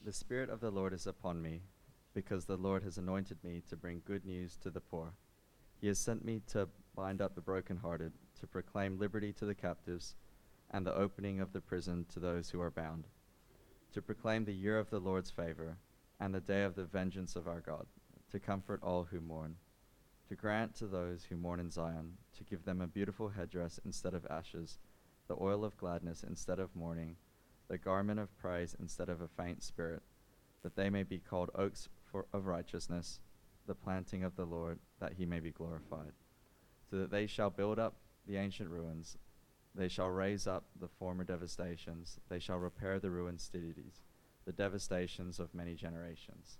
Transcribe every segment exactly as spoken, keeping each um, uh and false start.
The Spirit of the Lord is upon me, because the Lord has anointed me to bring good news to the poor. He has sent me to bind up the brokenhearted, to proclaim liberty to the captives, and the opening of the prison to those who are bound, to proclaim the year of the Lord's favor, and the day of the vengeance of our God, to comfort all who mourn, to grant to those who mourn in Zion, to give them a beautiful headdress instead of ashes, the oil of gladness instead of mourning, the garment of praise instead of a faint spirit, that they may be called oaks for, of righteousness, the planting of the Lord, that he may be glorified. So that they shall build up the ancient ruins, they shall raise up the former devastations, they shall repair the ruined cities, the devastations of many generations.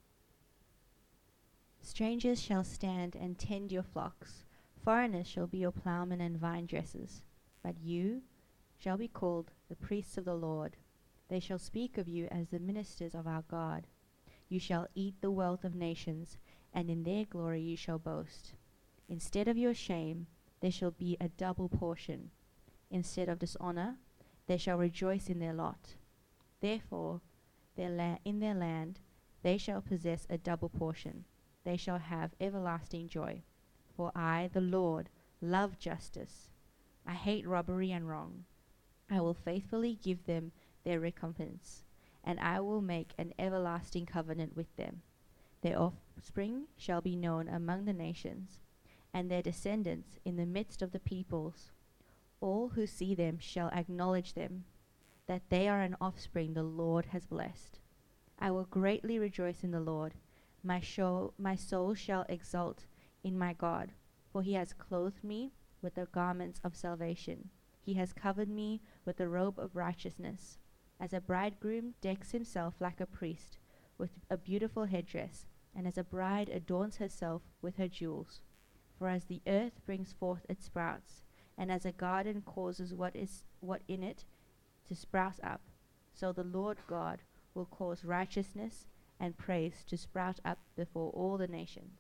Strangers shall stand and tend your flocks, foreigners shall be your ploughmen and vine dressers, but you shall be called the priests of the Lord. They shall speak of you as the ministers of our God. You shall eat the wealth of nations, and in their glory you shall boast. Instead of your shame, there shall be a double portion. Instead of dishonor, they shall rejoice in their lot. Therefore, their la- in their land they shall possess a double portion. They shall have everlasting joy. For I, the Lord, love justice. I hate robbery and wrong. I will faithfully give them their recompense, and I will make an everlasting covenant with them. Their offspring shall be known among the nations, and their descendants in the midst of the peoples. All who see them shall acknowledge them, that they are an offspring the Lord has blessed. I will greatly rejoice in the Lord. My, show, my soul shall exult in my God, for he has clothed me with the garments of salvation. He has covered me with the robe of righteousness. As a bridegroom decks himself like a priest with a beautiful headdress, and as a bride adorns herself with her jewels. For as the earth brings forth its sprouts, and as a garden causes what is what in it to sprout up, so the Lord God will cause righteousness and praise to sprout up before all the nations.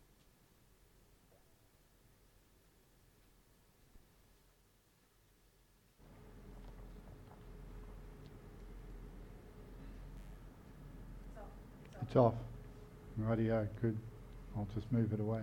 It's off. Rightio, good. I'll just move it away.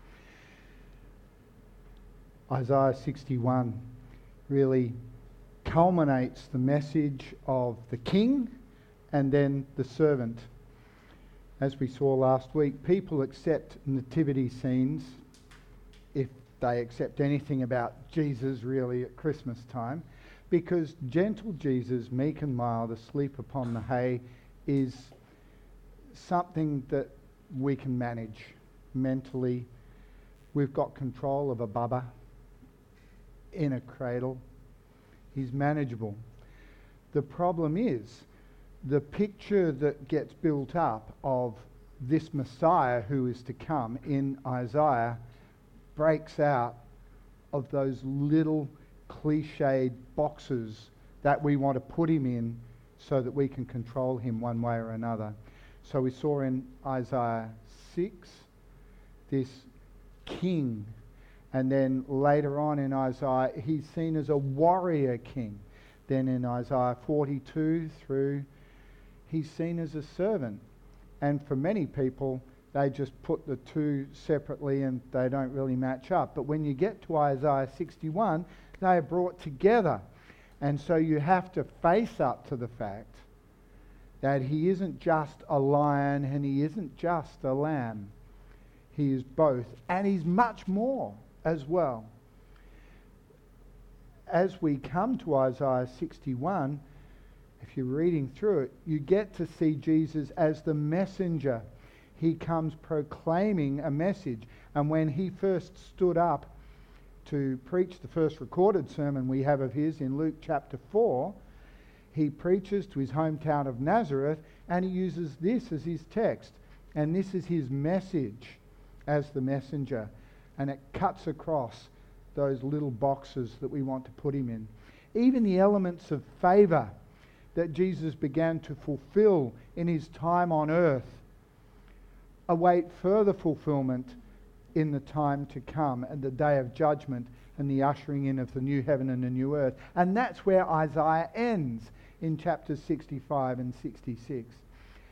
Isaiah sixty-one really culminates the message of the king and then the servant. As we saw last week, people accept nativity scenes if they accept anything about Jesus really at Christmas time, because gentle Jesus, meek and mild, asleep upon the hay, is something that we can manage mentally. We've got control of a bubba in a cradle. He's manageable. The problem is the picture that gets built up of this Messiah who is to come in Isaiah breaks out of those little cliched boxes that we want to put him in so that we can control him one way or another. So we saw in Isaiah six this king, and then later on in Isaiah he's seen as a warrior king. Then in Isaiah forty-two through, he's seen as a servant. And for many people, they just put the two separately and they don't really match up. But when you get to Isaiah sixty-one, they are brought together. And so you have to face up to the fact that he isn't just a lion and he isn't just a lamb. He is both, and he's much more as well. As we come to Isaiah sixty-one, if you're reading through it, you get to see Jesus as the messenger. He comes proclaiming a message. And when he first stood up to preach the first recorded sermon we have of his in Luke chapter four, he preaches to his hometown of Nazareth, and he uses this as his text. And this is his message as the messenger. And it cuts across those little boxes that we want to put him in. Even the elements of favour that Jesus began to fulfill in his time on earth await further fulfilment in the time to come, and the day of judgment and the ushering in of the new heaven and the new earth. And that's where Isaiah ends in chapters sixty-five and sixty-six.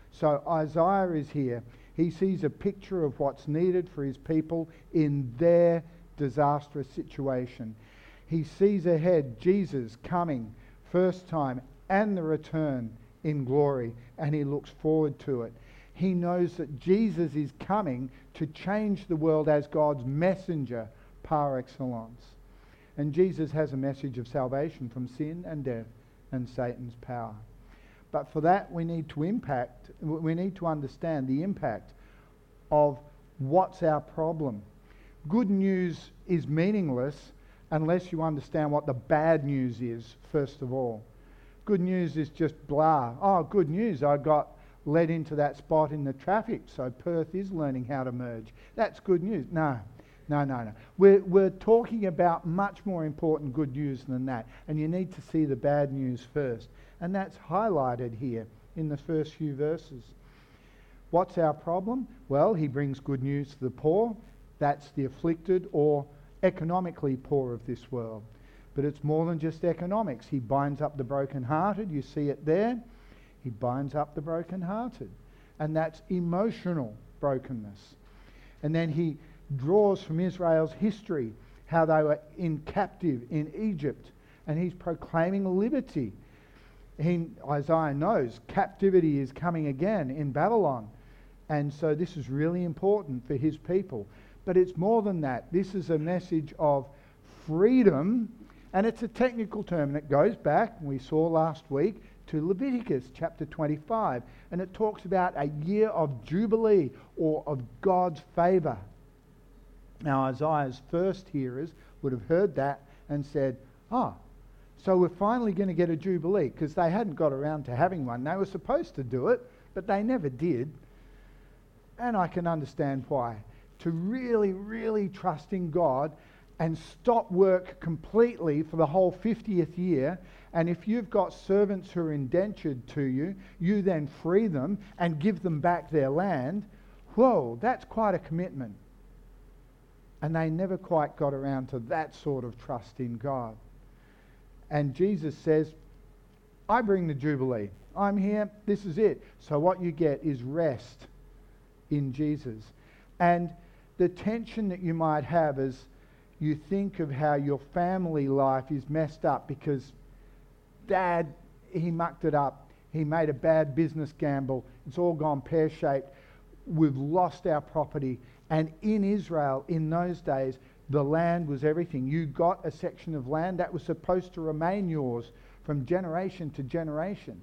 So Isaiah is here. He sees a picture of what's needed for his people in their disastrous situation. He sees ahead Jesus coming first time and the return in glory, and he looks forward to it. He knows that Jesus is coming to change the world as God's messenger par excellence. And Jesus has a message of salvation from sin and death and Satan's power. But for that we need to impact, we need to understand the impact of what's our problem. Good news is meaningless unless you understand what the bad news is, first of all. Good news is just blah. Oh, good news, I got led into that spot in the traffic, so Perth is learning how to merge. That's good news. No, no, no, no. We're, we're talking about much more important good news than that, and you need to see the bad news first. And that's highlighted here in the first few verses. What's our problem? Well, he brings good news to the poor. That's the afflicted or economically poor of this world. But it's more than just economics. He binds up the brokenhearted. You see it there. He binds up the brokenhearted. And that's emotional brokenness. And then he draws from Israel's history how they were in captive in Egypt. And he's proclaiming liberty. He, Isaiah knows captivity is coming again in Babylon. And so this is really important for his people. But it's more than that. This is a message of freedom. And it's a technical term. And it goes back, we saw last week, to Leviticus chapter twenty-five. And it talks about a year of jubilee or of God's favour. Now Isaiah's first hearers would have heard that and said, ah, so we're finally going to get a jubilee, because they hadn't got around to having one. They were supposed to do it, but they never did. And I can understand why. To really, really trust in God and stop work completely for the whole fiftieth year. And if you've got servants who are indentured to you, you then free them and give them back their land. Whoa, that's quite a commitment. And they never quite got around to that sort of trust in God. And Jesus says, I bring the Jubilee. I'm here. This is it. So what you get is rest in Jesus. And the tension that you might have as you think of how your family life is messed up because Dad, he mucked it up. He made a bad business gamble. It's all gone pear-shaped. We've lost our property. And in Israel, in those days, the land was everything. You got a section of land that was supposed to remain yours from generation to generation.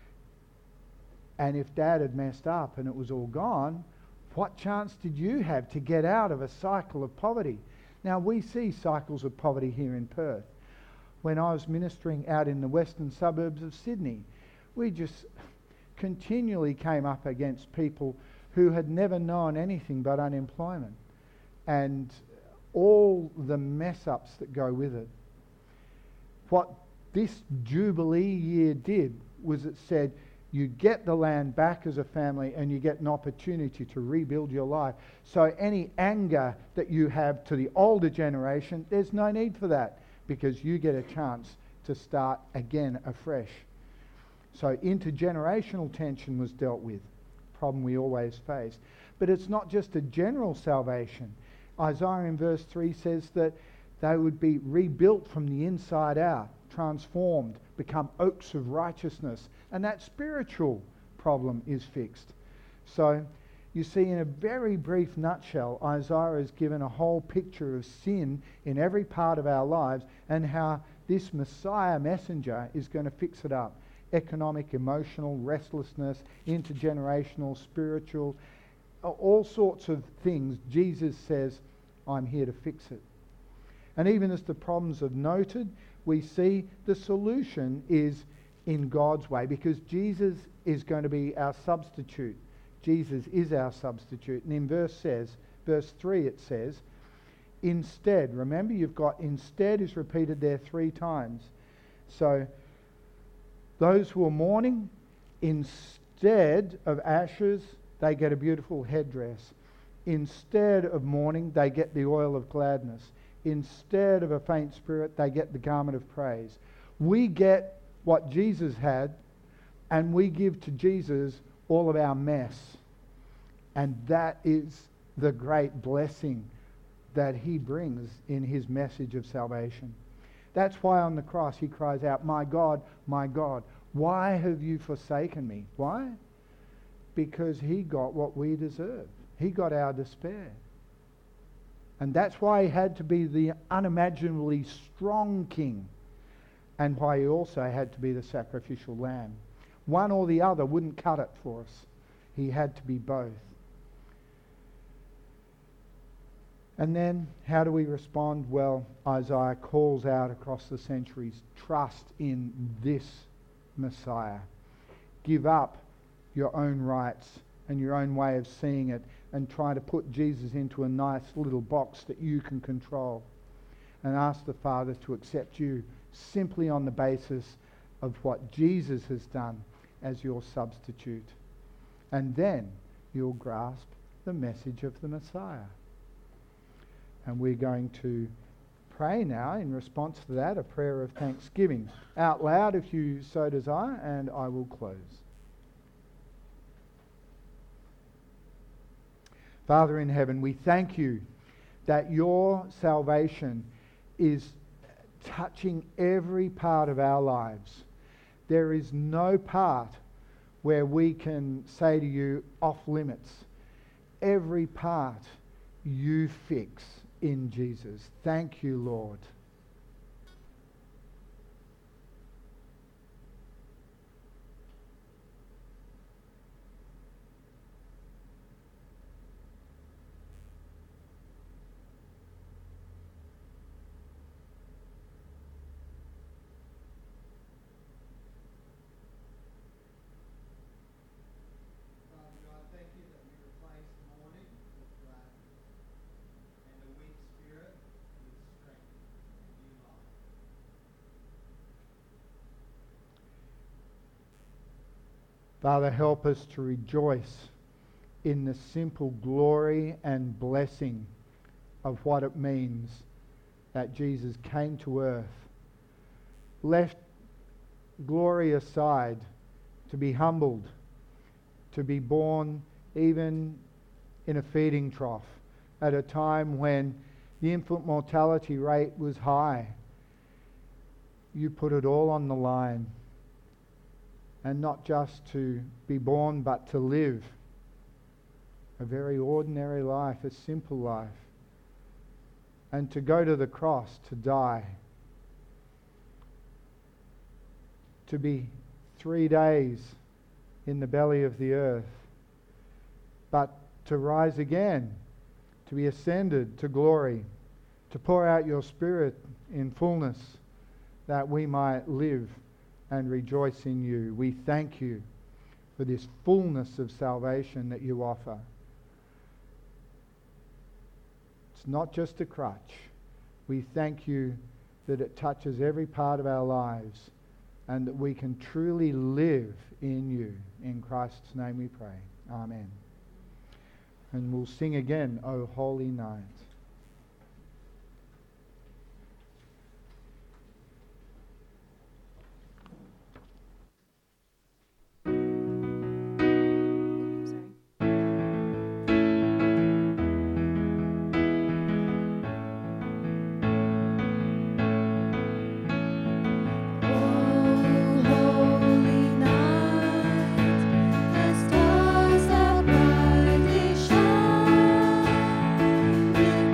And if Dad had messed up and it was all gone, what chance did you have to get out of a cycle of poverty? Now, we see cycles of poverty here in Perth. When I was ministering out in the western suburbs of Sydney, we just continually came up against people who had never known anything but unemployment and all the mess-ups that go with it. What this Jubilee year did was it said, you get the land back as a family and you get an opportunity to rebuild your life. So any anger that you have to the older generation, there's no need for that because you get a chance to start again afresh. So intergenerational tension was dealt with, problem we always face. But it's not just a general salvation. Isaiah in verse three says that they would be rebuilt from the inside out, transformed, become oaks of righteousness. And that spiritual problem is fixed. So you see, in a very brief nutshell, Isaiah has given a whole picture of sin in every part of our lives and how this Messiah messenger is going to fix it up. Economic, emotional, restlessness, intergenerational, spiritual, all sorts of things. Jesus says, I'm here to fix it. And even as the problems are noted, we see the solution is in God's way, because Jesus is going to be our substitute. Jesus is our substitute. And in verse says, verse three it says, instead, remember you've got instead is repeated there three times. So those who are mourning, instead of ashes, they get a beautiful headdress. Instead of mourning, they get the oil of gladness. Instead of a faint spirit, they get the garment of praise. We get what Jesus had, and we give to Jesus all of our mess. And that is the great blessing that he brings in his message of salvation. That's why on the cross he cries out, "My God, my God, why have you forsaken me?" Why? Because he got what we deserve. He got our despair. And that's why he had to be the unimaginably strong king, and why he also had to be the sacrificial lamb. One or the other wouldn't cut it for us. He had to be both. And then, how do we respond? Well, Isaiah calls out across the centuries, trust in this Messiah. Give up your own rights and your own way of seeing it and try to put Jesus into a nice little box that you can control. And ask the Father to accept you simply on the basis of what Jesus has done as your substitute. And then you'll grasp the message of the Messiah. And we're going to pray now in response to that, a prayer of thanksgiving. Out loud if you so desire, and I will close. Father in heaven, we thank you that your salvation is touching every part of our lives. There is no part where we can say to you, off limits. Every part you fix in Jesus. Thank you, Lord. Father, help us to rejoice in the simple glory and blessing of what it means that Jesus came to earth, left glory aside to be humbled, to be born even in a feeding trough at a time when the infant mortality rate was high. You put it all on the line. And not just to be born, but to live a very ordinary life, a simple life. And to go to the cross, to die. To be three days in the belly of the earth. But to rise again, to be ascended to glory, to pour out your Spirit in fullness, that we might live and rejoice in you. We thank you for this fullness of salvation that you offer. It's not just a crutch. We thank you that it touches every part of our lives and that we can truly live in you. In Christ's name we pray. Amen. And we'll sing again, O Holy Night. Stars that brightly shine.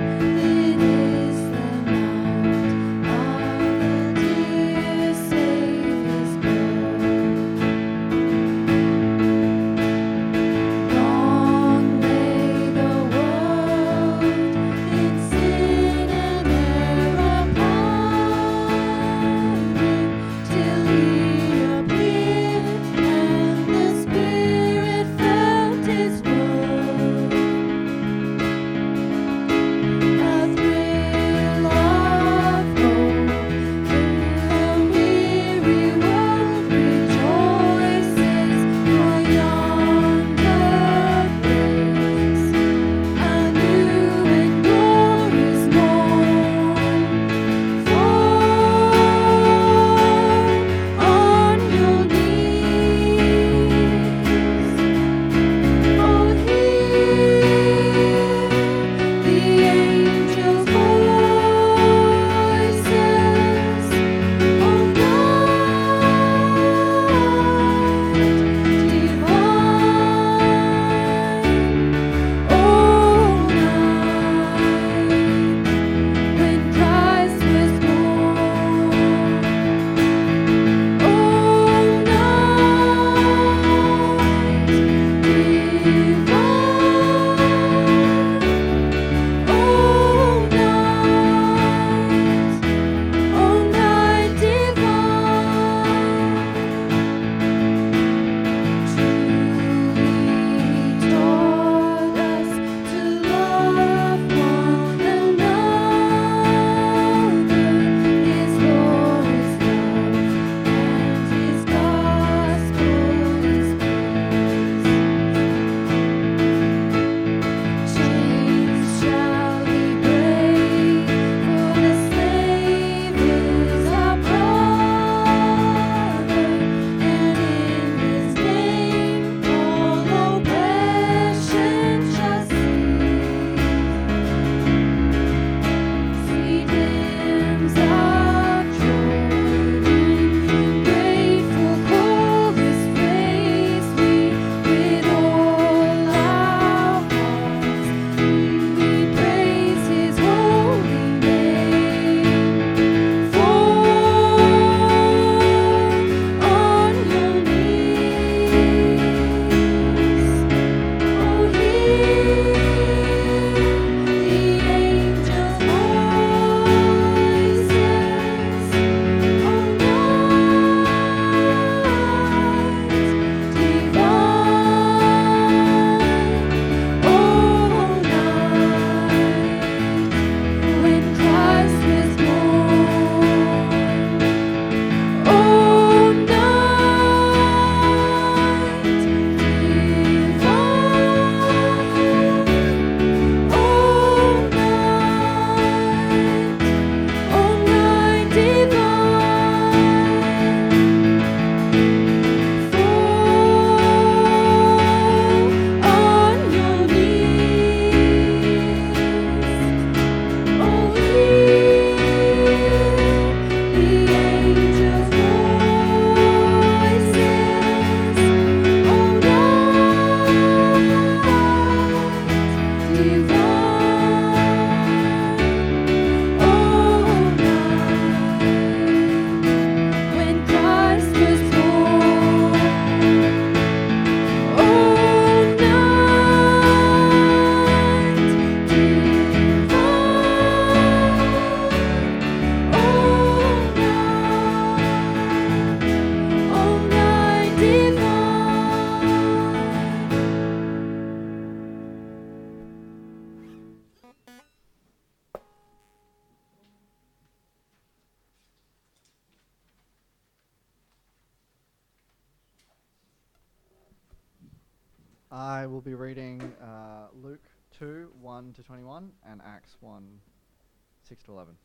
I will be reading uh, Luke two, one to twenty-one, and Acts one, six to eleven.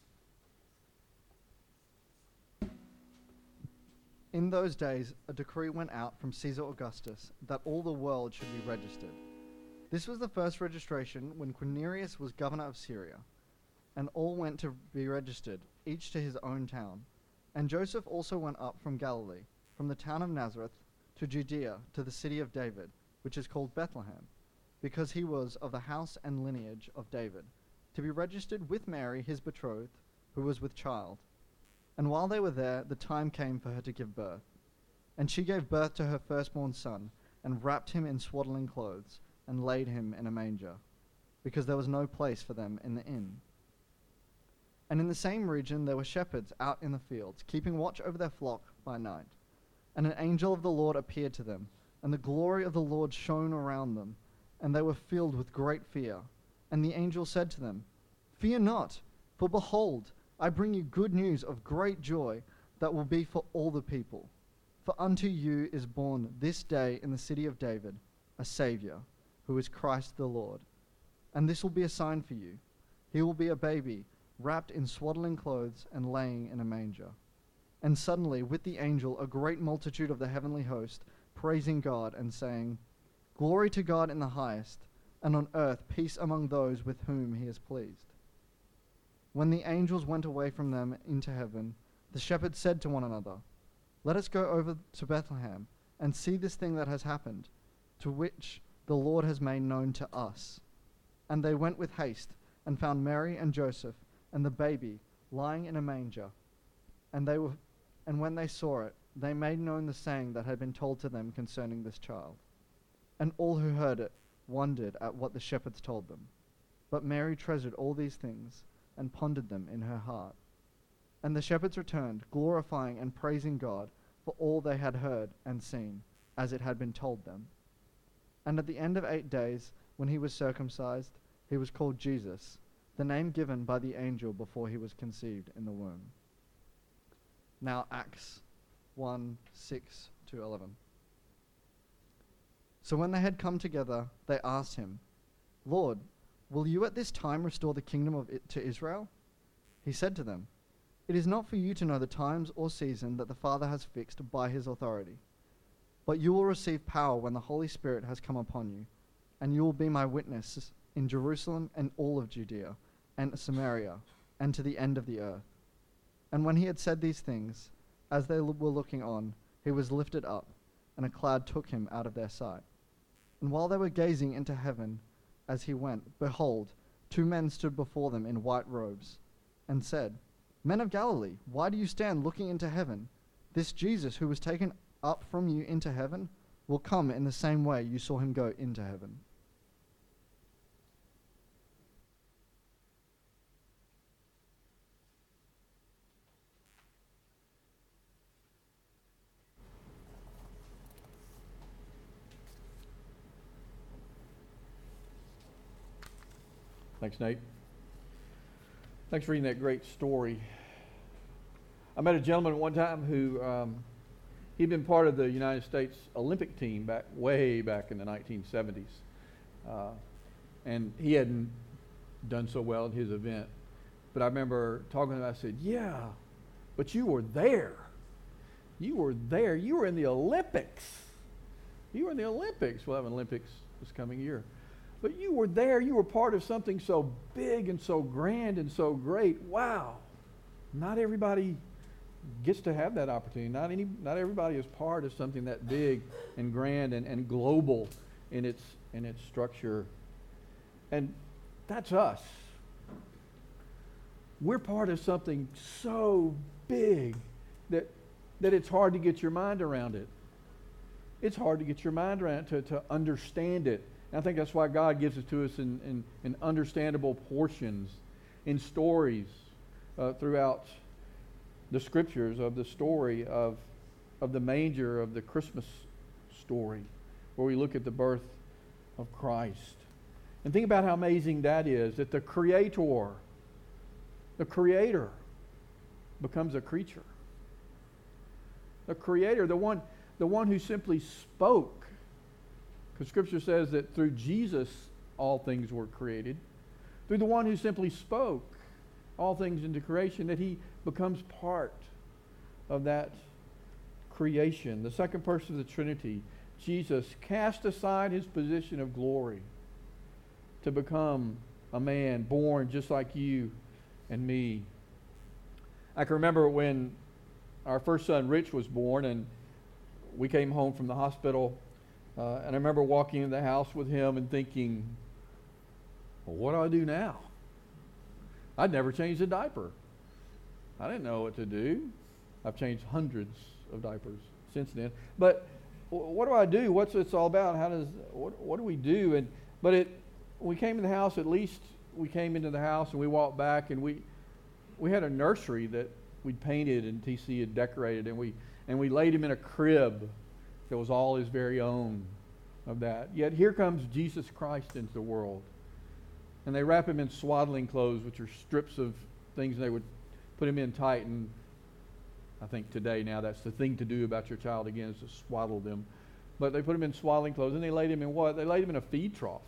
In those days, a decree went out from Caesar Augustus that all the world should be registered. This was the first registration when Quirinius was governor of Syria, and all went to be registered, each to his own town. And Joseph also went up from Galilee, from the town of Nazareth, to Judea, to the city of David, which is called Bethlehem, because he was of the house and lineage of David, to be registered with Mary, his betrothed, who was with child. And while they were there, the time came for her to give birth. And she gave birth to her firstborn son, and wrapped him in swaddling clothes, and laid him in a manger, because there was no place for them in the inn. And in the same region there were shepherds out in the fields, keeping watch over their flock by night. And an angel of the Lord appeared to them, and the glory of the Lord shone around them, and they were filled with great fear. And the angel said to them, "Fear not, for behold, I bring you good news of great joy that will be for all the people. For unto you is born this day in the city of David a Saviour, who is Christ the Lord. And this will be a sign for you. He will be a baby, wrapped in swaddling clothes and laying in a manger." And suddenly, with the angel, a great multitude of the heavenly host, praising God and saying, "Glory to God in the highest, and on earth peace among those with whom he is pleased." When the angels went away from them into heaven, the shepherds said to one another, "Let us go over to Bethlehem and see this thing that has happened, to which the Lord has made known to us." And they went with haste and found Mary and Joseph and the baby lying in a manger. And they were, and when they saw it, they made known the saying that had been told to them concerning this child. And all who heard it wondered at what the shepherds told them. But Mary treasured all these things and pondered them in her heart. And the shepherds returned, glorifying and praising God for all they had heard and seen, as it had been told them. And at the end of eight days, when he was circumcised, he was called Jesus, the name given by the angel before he was conceived in the womb. Now Acts one, six to eleven. So when they had come together, they asked him, "Lord, will you at this time restore the kingdom of it to Israel?" He said to them, "It is not for you to know the times or season that the Father has fixed by his authority. But you will receive power when the Holy Spirit has come upon you, and you will be my witnesses in Jerusalem and all of Judea and Samaria and to the end of the earth." And when he had said these things, as they l- were looking on, he was lifted up, and a cloud took him out of their sight. And while they were gazing into heaven as he went, behold, two men stood before them in white robes, and said, "Men of Galilee, why do you stand looking into heaven? This Jesus who was taken up from you into heaven will come in the same way you saw him go into heaven." Thanks, Nate. Thanks for reading that great story. I met a gentleman one time who, um, he'd been part of the United States Olympic team back way back in the nineteen seventies. Uh, and he hadn't done so well in his event. But I remember talking to him, I said, "Yeah, but you were there. You were there. You were in the Olympics. You were in the Olympics." We'll have an Olympics this coming year. But you were there. You were part of something so big and so grand and so great. Wow. Not everybody gets to have that opportunity. Not any. Not everybody is part of something that big and grand and, and global in its in its structure. And that's us. We're part of something so big that that it's hard to get your mind around it. It's hard to get your mind around it, to, to understand it. And I think that's why God gives it to us in, in, in understandable portions, in stories uh, throughout the scriptures of the story of, of the manger, of the Christmas story, where we look at the birth of Christ. And think about how amazing that is, that the Creator, the Creator becomes a creature. The Creator, the one, the one who simply spoke, Because Scripture says that through Jesus all things were created. Through the one who simply spoke all things into creation, that he becomes part of that creation. The second person of the Trinity, Jesus, cast aside his position of glory to become a man born just like you and me. I can remember when our first son Rich was born, and we came home from the hospital, uh, and I remember walking in the house with him and thinking, well, what do I do now? I'd never changed a diaper. I didn't know what to do. I've changed hundreds of diapers since then. But what do I do? What's it's all about? How does what what do we do? And but it we came in the house. At least we came into the house and we walked back, and we we had a nursery that we'd painted and T C had decorated, and we and we laid him in a crib that was all his very own of that. Yet here comes Jesus Christ into the world, and they wrap him in swaddling clothes, which are strips of things, and they would put him in tight. And I think today now that's the thing to do about your child again, is to swaddle them. But they put him in swaddling clothes, and they laid him in what? They laid him in a feed trough.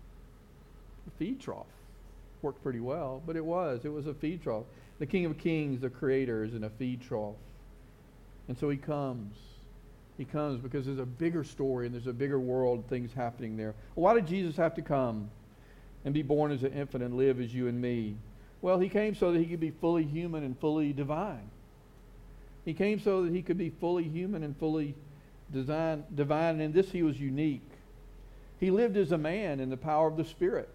A feed trough. Worked pretty well, but it was. It was a feed trough. The King of Kings, the Creator, is in a feed trough. And so he comes. He comes because there's a bigger story and there's a bigger world, things happening there. Well, why did Jesus have to come and be born as an infant and live as you and me? Well, he came so that he could be fully human and fully divine. He came so that he could be fully human and fully design, divine, and in this he was unique. He lived as a man in the power of the Spirit.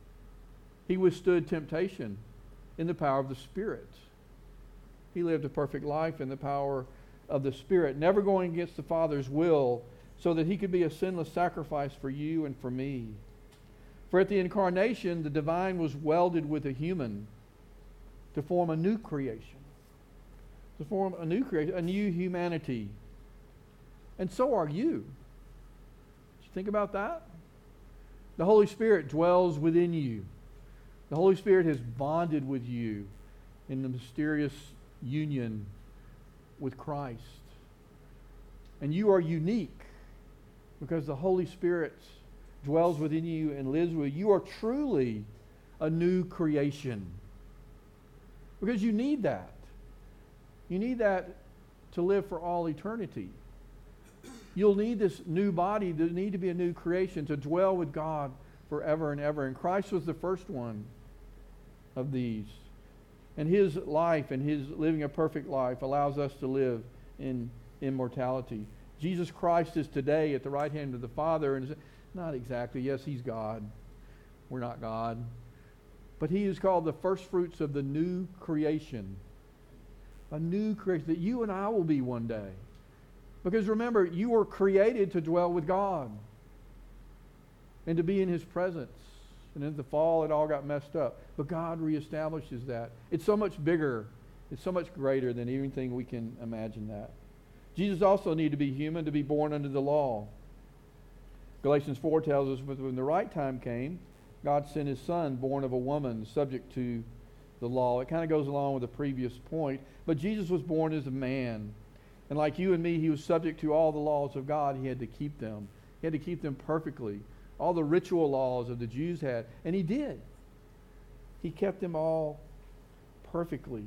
He withstood temptation in the power of the Spirit. He lived a perfect life in the power of the Spirit, never going against the Father's will, so that he could be a sinless sacrifice for you and for me. For at the incarnation, the divine was welded with a human to form a new creation. To form a new creation, a new humanity. And so are you. Did you think about that? The Holy Spirit dwells within you. The Holy Spirit has bonded with you in the mysterious union with Christ. And you are unique because the Holy Spirit dwells within you and lives with you. You are truly a new creation. Because you need that. You need that to live for all eternity. You'll need this new body. There need to be a new creation to dwell with God forever and ever. And Christ was the first one of these. And his life and his living a perfect life allows us to live in immortality. Jesus Christ is today at the right hand of the Father. And not exactly. Yes, he's God. We're not God. But he is called the first fruits of the new creation. A new creation that you and I will be one day. Because remember, you were created to dwell with God and to be in his presence. And in the fall, it all got messed up. But God reestablishes that. It's so much bigger. It's so much greater than anything we can imagine that. Jesus also needed to be human to be born under the law. Galatians four tells us when the right time came, God sent his son, born of a woman, subject to the law. It kind of goes along with the previous point. But Jesus was born as a man. And like you and me, he was subject to all the laws of God. He had to keep them. He had to keep them perfectly. All the ritual laws of the Jews had. And he did. He kept them all perfectly.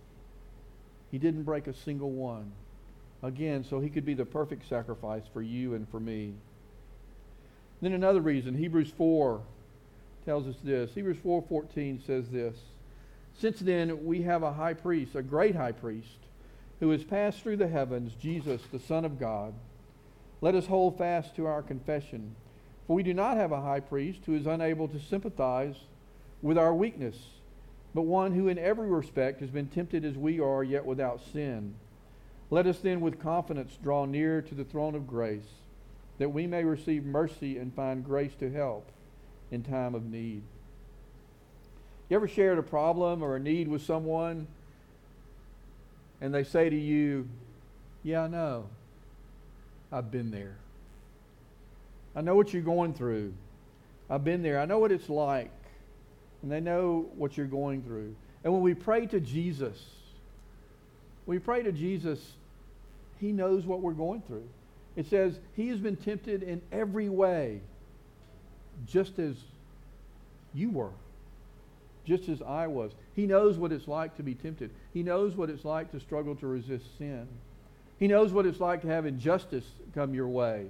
He didn't break a single one. Again, so he could be the perfect sacrifice for you and for me. Then another reason, Hebrews four tells us this. Hebrews four fourteen says this. Since then, we have a high priest, a great high priest, who has passed through the heavens, Jesus, the Son of God. Let us hold fast to our confession. For we do not have a high priest who is unable to sympathize with our weakness, but one who in every respect has been tempted as we are, yet without sin. Let us then with confidence draw near to the throne of grace, that we may receive mercy and find grace to help in time of need. You ever shared a problem or a need with someone and they say to you, yeah, I know. I've been there. I know what you're going through. I've been there. I know what it's like. And they know what you're going through. And when we pray to Jesus, we pray to Jesus, he knows what we're going through. It says he has been tempted in every way, just as you were, just as I was. He knows what it's like to be tempted. He knows what it's like to struggle to resist sin. He knows what it's like to have injustice come your way.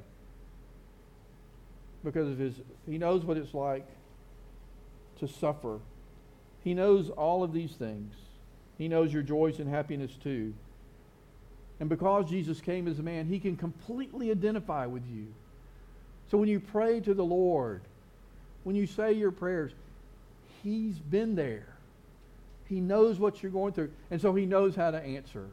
Because of his, he knows what it's like to suffer. He knows all of these things. He knows your joys and happiness too. And because Jesus came as a man, he can completely identify with you. So when you pray to the Lord, when you say your prayers, he's been there. He knows what you're going through. And so he knows how to answer.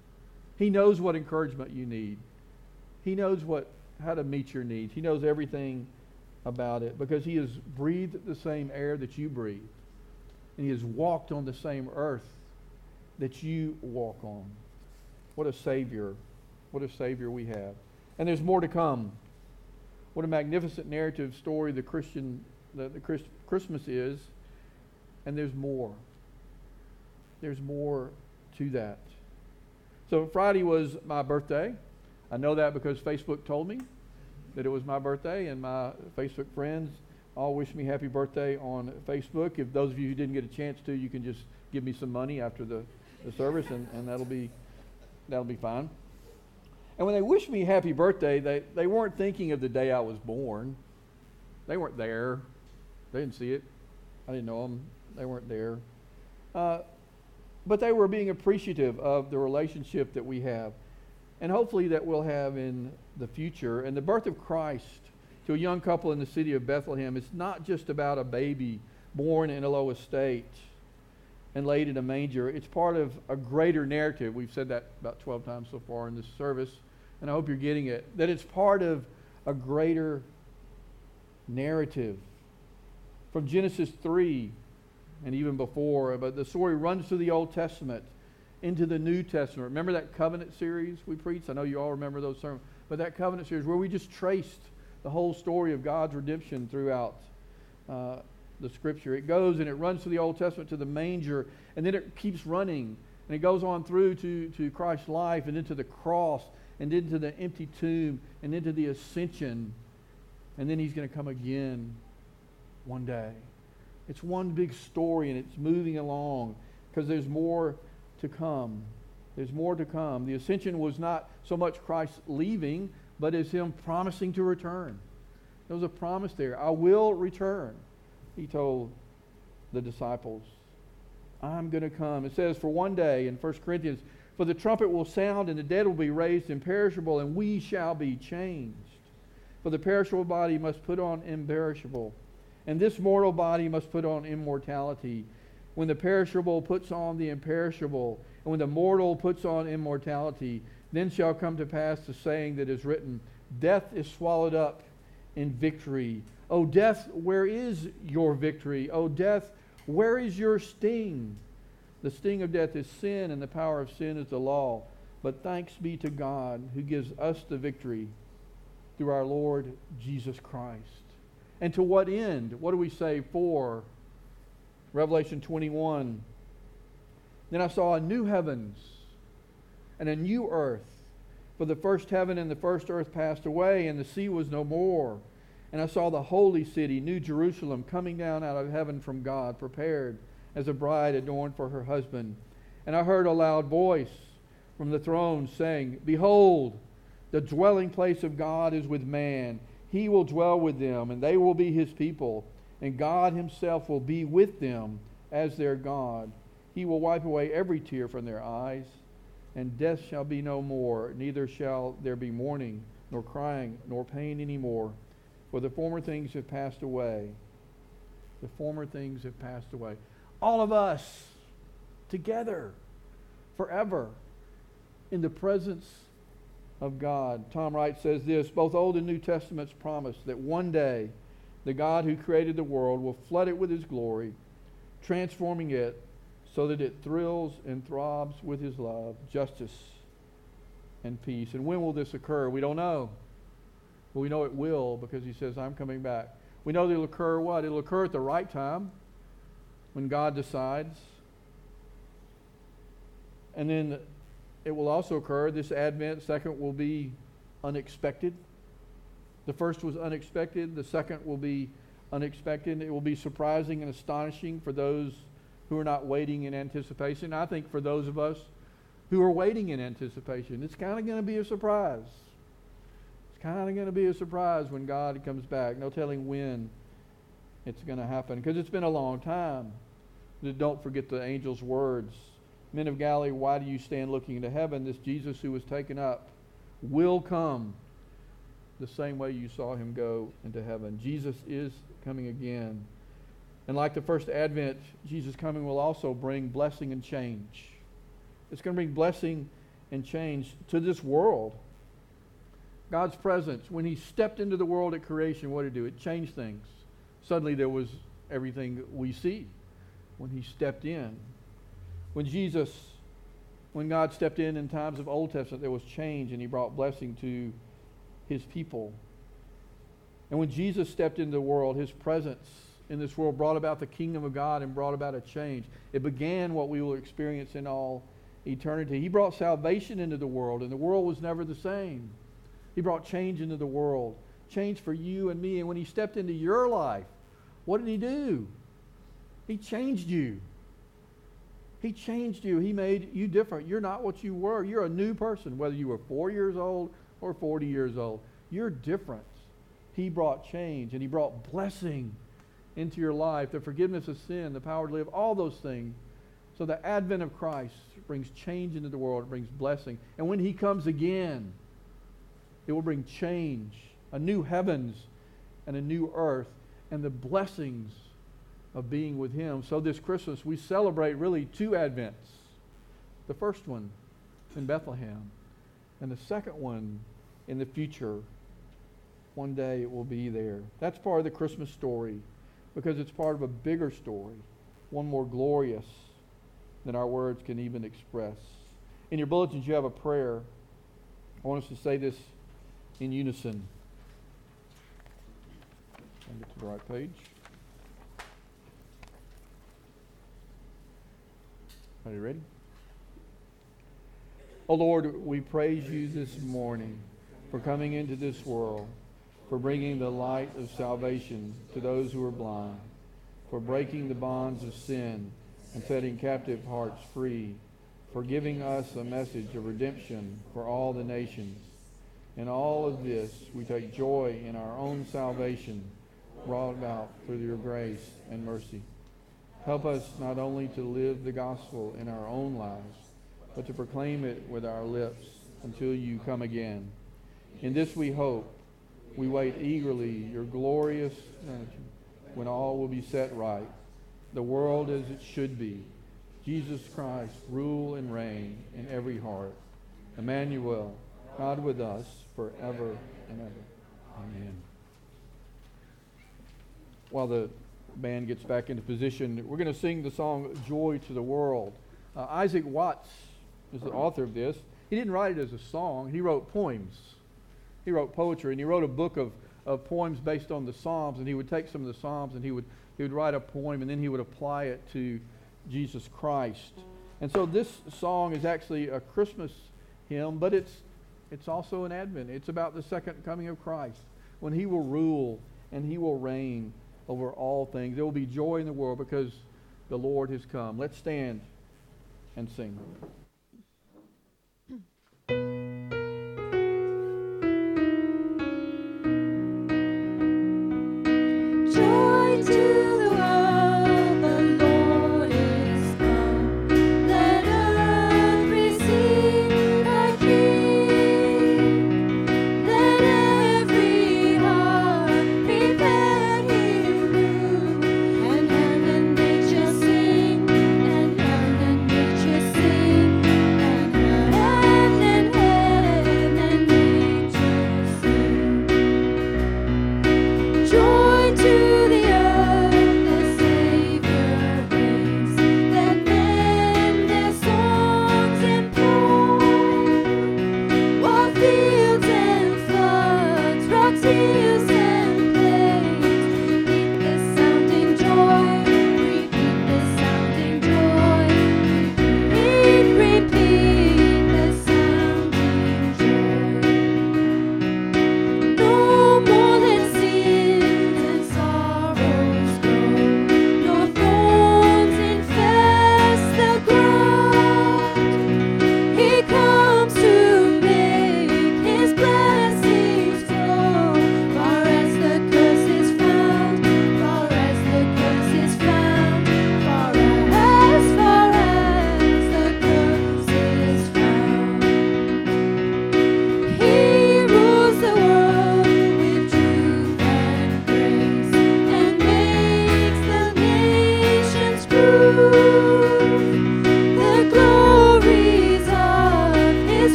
He knows what encouragement you need. He knows what how to meet your needs. He knows everything about it because he has breathed the same air that you breathe. And he has walked on the same earth that you walk on. What a Savior. What a Savior we have. And there's more to come. What a magnificent narrative story the Christian, the, the Christ, Christmas is. And there's more. There's more to that. So Friday was my birthday. I know that because Facebook told me that it was my birthday, and my Facebook friends all wish me happy birthday on Facebook. If those of you who didn't get a chance to, you can just give me some money after the, the service, and, and that'll be that'll be fine. And when they wished me happy birthday, they, they weren't thinking of the day I was born. They weren't there. They didn't see it. I didn't know them. They weren't there. Uh, but they were being appreciative of the relationship that we have, and hopefully that we'll have in the future. And the birth of Christ to a young couple in the city of Bethlehem is not just about a baby born in a low estate and laid in a manger. It's part of a greater narrative. We've said that about twelve times so far in this service, and I hope you're getting it, that it's part of a greater narrative. From Genesis three and even before, but the story runs through the Old Testament into the New Testament. Remember that covenant series we preached? I know you all remember those sermons. But that covenant series where we just traced the whole story of God's redemption throughout uh, the Scripture. It goes and it runs through the Old Testament to the manger, and then it keeps running. And it goes on through to, to Christ's life and into the cross and into the empty tomb and into the ascension. And then he's going to come again one day. It's one big story, and it's moving along because there's more to come. There's more to come. The ascension was not so much Christ leaving, but is him promising to return. There was a promise there. I will return, he told the disciples. I'm going to come. It says, for one day in First Corinthians, for the trumpet will sound, and the dead will be raised imperishable, and we shall be changed. For the perishable body must put on imperishable, and this mortal body must put on immortality. When the perishable puts on the imperishable, and when the mortal puts on immortality, then shall come to pass the saying that is written, death is swallowed up in victory. O death, where is your victory? O death, where is your sting? The sting of death is sin, and the power of sin is the law. But thanks be to God who gives us the victory through our Lord Jesus Christ. And to what end? What do we say for? Revelation twenty-one. Then I saw a new heavens and a new earth. For the first heaven and the first earth passed away, and the sea was no more. And I saw the holy city, New Jerusalem, coming down out of heaven from God, prepared as a bride adorned for her husband. And I heard a loud voice from the throne saying, behold, the dwelling place of God is with man. He will dwell with them, and they will be his people. And God himself will be with them as their God. He will wipe away every tear from their eyes, and death shall be no more. Neither shall there be mourning, nor crying, nor pain any more. For the former things have passed away. The former things have passed away. All of us together, forever, in the presence of God. Tom Wright says this, both Old and New Testaments promise that one day the God who created the world will flood it with his glory, transforming it so that it thrills and throbs with his love, justice, and peace. And when will this occur? We don't know. But we know it will, because he says, I'm coming back. We know that it'll occur what? It'll occur at the right time, when God decides. And then it will also occur, this Advent, second, will be unexpected. The first was unexpected. The second will be unexpected. It will be surprising and astonishing for those who are not waiting in anticipation. I think for those of us who are waiting in anticipation, it's kind of going to be a surprise. It's kind of going to be a surprise when God comes back. No telling when it's going to happen, because it's been a long time. Don't forget the angel's words. Men of Galilee, why do you stand looking into heaven? This Jesus who was taken up will come the same way you saw him go into heaven. Jesus is coming again. And like the first Advent, Jesus' coming will also bring blessing and change. It's going to bring blessing and change to this world. God's presence, when he stepped into the world at creation, what did it do? It changed things. Suddenly there was everything we see when he stepped in. When Jesus, when God stepped in in times of Old Testament, there was change and he brought blessing to his people. And when Jesus stepped into the world, his presence in this world brought about the kingdom of God and brought about a change. It began what we will experience in all eternity. He brought salvation into the world, and the world was never the same. He brought change into the world, change for you and me. And when he stepped into your life, what did he do? He changed you. He changed you. He made you different. You're not what you were. You're a new person, whether you were four years old or forty years old. You're different. He brought change, and he brought blessing into your life, the forgiveness of sin, the power to live, all those things. So the advent of Christ brings change into the world. It brings blessing. And when he comes again, it will bring change, a new heavens and a new earth, and the blessings of being with him. So this Christmas, we celebrate really two Advents. The first one in Bethlehem, and the second one in the future. One day it will be there. That's part of the Christmas story, because it's part of a bigger story, one more glorious than our words can even express. In your bulletins, you have a prayer. I want us to say this in unison. I'll get to the right page. Are you ready? Oh Lord, we praise you this morning for coming into this world, for bringing the light of salvation to those who are blind, for breaking the bonds of sin and setting captive hearts free, for giving us a message of redemption for all the nations. In all of this, we take joy in our own salvation, brought about through your grace and mercy. Help us not only to live the gospel in our own lives, but to proclaim it with our lips until you come again. In this we hope. We wait eagerly your glorious return, when all will be set right, the world as it should be. Jesus Christ rule and reign in every heart. Emmanuel, God with us forever and ever. Amen. While the band gets back into position, we're going to sing the song Joy to the World. Uh, Isaac Watts is the author of this. He didn't write it as a song. He wrote poems. He wrote poetry, and he wrote a book of, of poems based on the Psalms, and he would take some of the Psalms and he would he would write a poem, and then he would apply it to Jesus Christ. And so this song is actually a Christmas hymn, but it's it's also an Advent. It's about the second coming of Christ, when he will rule and he will reign over all things. There will be joy in the world because the Lord has come. Let's stand and sing. Joy to the world, the Lord is come. Let earth receive the King. Let every heart prepare Him room. And heaven nature sing, and heaven nature sing.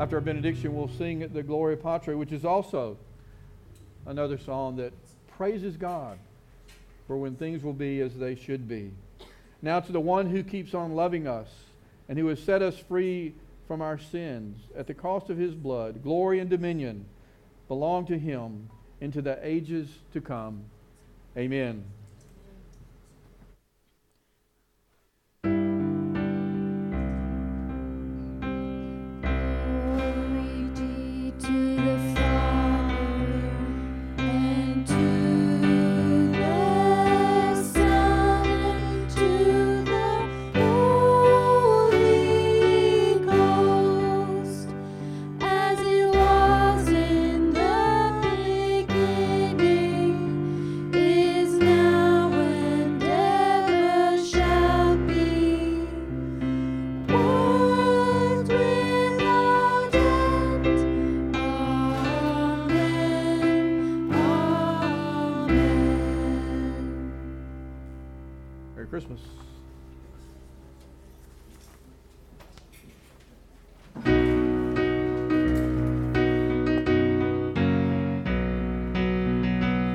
after our benediction, we'll sing the Gloria Patri, which is also another song that praises God for when things will be as they should be. Now to the one who keeps on loving us and who has set us free from our sins at the cost of his blood, glory and dominion belong to him into the ages to come. Amen. Glory be to the Father, and to the Son, and to the Holy Ghost, as it was in the beginning, is now, and ever shall be, world without end. Amen. Amen. Merry Christmas.